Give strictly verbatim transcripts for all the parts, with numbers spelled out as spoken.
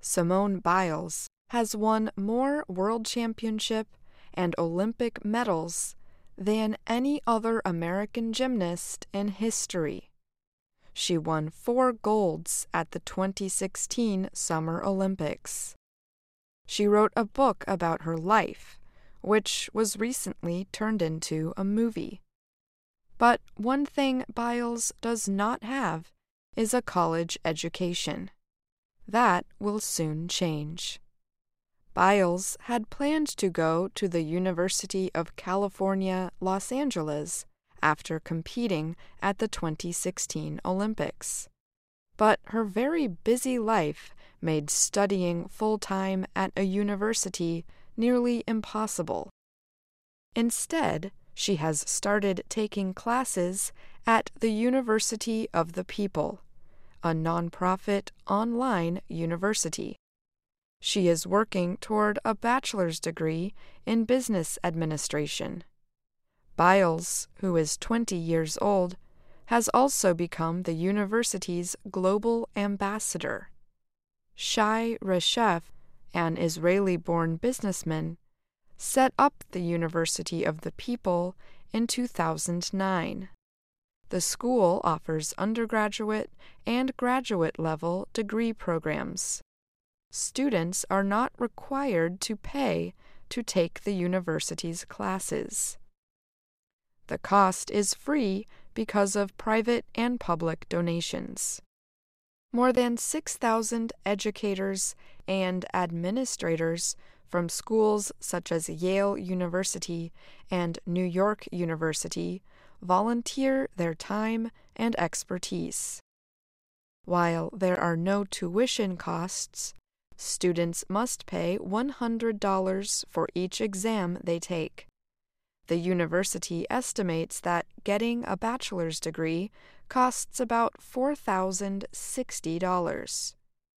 Simone Biles has won more world championship and Olympic medals than any other American gymnast in history. She won four golds at the twenty sixteen Summer Olympics. She wrote a book about her life, which was recently turned into a movie. But one thing Biles does not have is a college education. That will soon change. Biles had planned to go to the University of California, Los Angeles after competing at the twenty sixteen Olympics. But her very busy life made studying full-time at a university nearly impossible. Instead, she has started taking classes at the University of the People, a nonprofit online university. She is working toward a bachelor's degree in business administration. Biles, who is twenty years old, has also become the university's global ambassador. Shai Reshef, an Israeli-born businessman, set up the University of the People in two thousand nine. The school offers undergraduate and graduate-level degree programs. Students are not required to pay to take the university's classes. The cost is free because of private and public donations. More than six thousand educators and administrators from schools such as Yale University and New York University volunteer their time and expertise. While there are no tuition costs, students must pay one hundred dollars for each exam they take. The university estimates that getting a bachelor's degree costs about four thousand sixty dollars.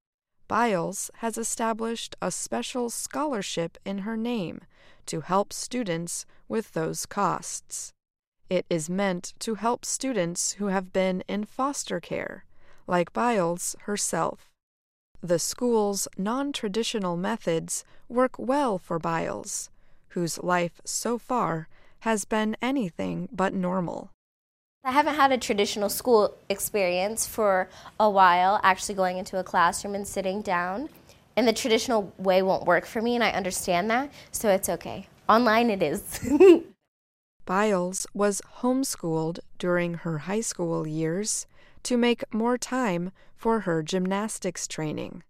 Biles has established a special scholarship in her name to help students with those costs. It is meant to help students who have been in foster care, like Biles herself. The school's non-traditional methods work well for Biles, whose life so far has been anything but normal. I haven't had a traditional school experience for a while, actually going into a classroom and sitting down. And the traditional way won't work for me, and I understand that, so it's okay. Online it is. Biles was homeschooled during her high school years to make more time for her gymnastics training.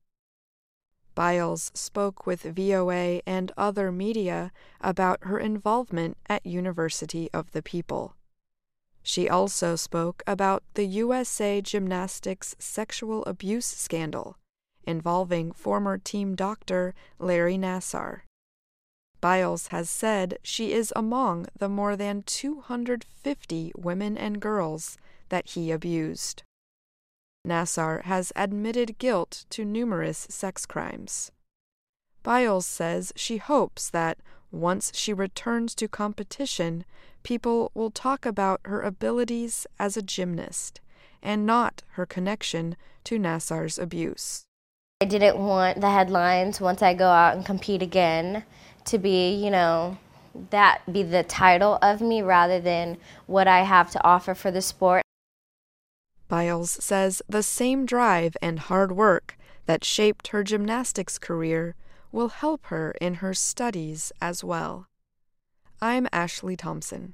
Biles spoke with V O A and other media about her involvement at University of the People. She also spoke about the U S A Gymnastics sexual abuse scandal involving former team doctor Larry Nassar. Biles has said she is among the more than two hundred fifty women and girls that he abused. Nassar has admitted guilt to numerous sex crimes. Biles says she hopes that once she returns to competition, people will talk about her abilities as a gymnast and not her connection to Nassar's abuse. I didn't want the headlines once I go out and compete again to be, you know, that be the title of me rather than what I have to offer for the sport. Biles says the same drive and hard work that shaped her gymnastics career will help her in her studies as well. I'm Ashley Thompson.